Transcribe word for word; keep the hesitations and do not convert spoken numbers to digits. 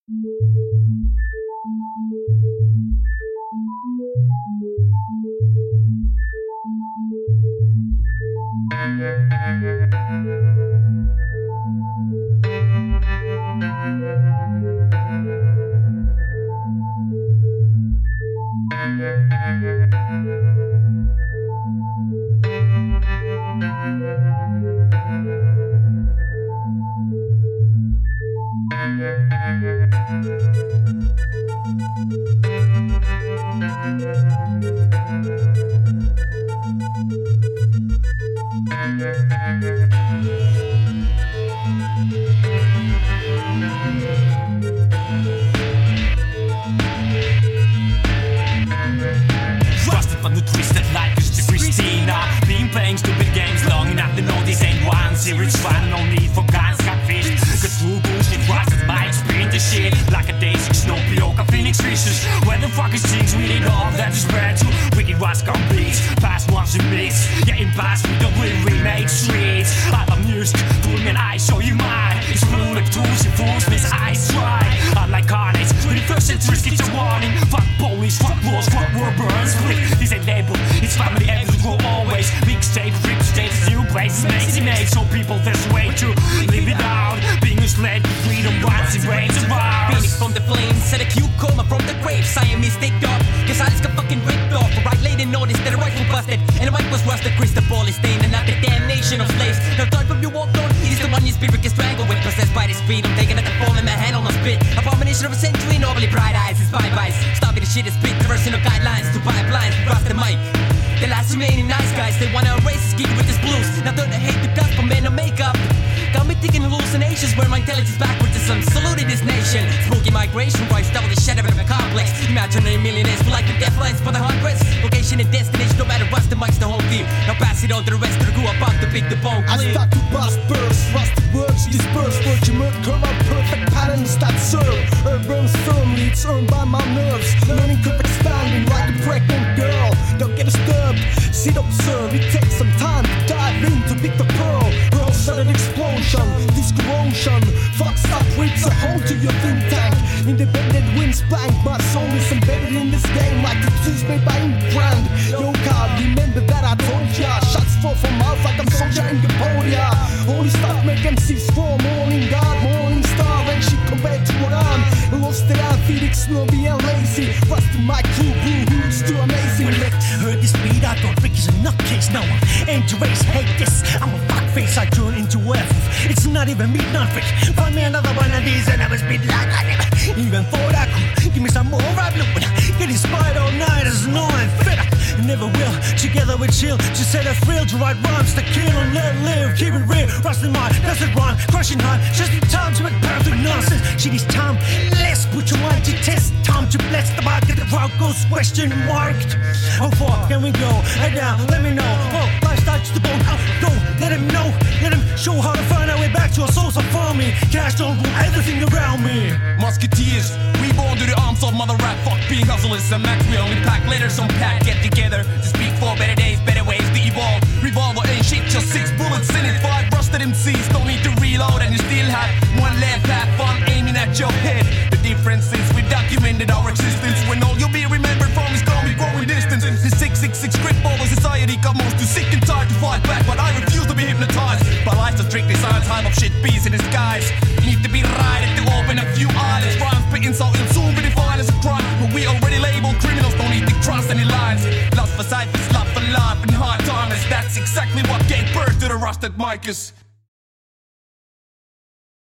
Rusted but no twisted like it's the Christina. Been playing stupid games long enough to know this ain't one serious fun. No need for guns, got fish. Cause true bullshit rusted might spin the shit like a daisy snowpioca phoenix fishes. Where the fuck is things we need all that is bad to wicked was gone beats. Past ones we mix. Yeah, in past we don't really remake streets. I love music, pull me an eye, show you mine. It's full of tools and fools, miss eyes dry. Unlike carnage, twenty-first century gives a warning. Fuck police, fuck wars, fuck war burns. This ain't label, it's family, everything will always. Mixtape, rip states, new places, makes it made. So people there's a way to live it out. Being misled, freedom, rights, and reigns of ours. Phoenix from the flames, said a cute coma from the grave. Siamese sticked up, cause I just got fucking ripped off. A right lady noticed that a rifle busted, and the white was rusted. Crystal ball is stained, and not the damnation of slaves. Now time from you walked on, it is the one your spirit gets strangled with. Possessed by this freedom, taking at the form in my hand on a spit. Abomination of a century, normally bright eyes, it's five eyes. Stopping the shit is spit, reversing the guidelines to pipelines, cross the mic. The last remaining nice guys, they wanna erase this geek with this blues. Now turn the hate to dust for men of makeup. Got me thinking hallucinations where my intelligence backwards is some saluted this nation. Spooky migration rights, double the shadow of a complex. Imaginary millionaires feel like the death lines for the hundreds. Location and destination, no matter what's the mic's the whole team. Now pass it on to the rest of the crew about to pick the bone clean. I start to bust burst, rusted words disperse. Virgin milk, curve out perfect patterns that serve. Urban firmly, it's earned by my nerves. Learning curve expanding like a pregnant girl. Don't get disturbed, sit observe. It takes some time to dive in to pick the pearl. Pearl sudden explosion, this corrosion fucks up, rips a hole to your think tank. Independent winds blank, my soul is embedded in this game like the tools made by ink brand. Yo, God, remember that I told ya. Shots fall from mouth like I'm soldier in Cambodia. Holy stuff make M Cs fall, morning God, morning star. When she compared to what I'm lost it out, Felix, snobby and lazy. Rusting my crew, boo, who's too amazing. Heard this beat, I thought Ricky's a nutcase. Now I'm into race, hate this. I'm a fuckface, I turn into F. It's not even meat, not Rick. Find me another one of these and I was beat like I never even thought I could. Give me some more rap loop. Get inspired all night as no I'm fed up. Never will, together we chill. Just set a thrill to write rhymes to kill and let live. Keep it real, rusting mind, doesn't rhyme. Crushing hard, just in time to make perfect nonsense. Shit is time, let's put your mind to test. Time to bless the market, the crowd goes question marked. How far can we go? Head down, let me know. Oh, lifestyle to the bone, oh, go, let him know. Let him show how to find our way back to our souls of farming. Cash don't rule everything around me. Musketeers, reborn to the arms of mother rap. Fuck being hustlers and max. We only pack letters on pack. Get together to speak for better days, better ways to evolve. Revolver ain't shit, just six bullets in it. Five rusted M Cs, don't need to reload. And you still have one left, have fun aiming at your head. The difference is we documented our existence. When all you'll be remembered from is gone, we growing distance. The six six six script over society got most too sick and tired to fight back. But I refuse to be hypnotized by lies of strictly science. Time of shit bees in disguise. Need to be right to open a few eyelids. Rhymes spitting so it'll soon be defined as a crime. But we already labeled criminals, don't need to trust any lines. Lust for sight, love for life and hard times. That's exactly what gave birth to the rusted micers.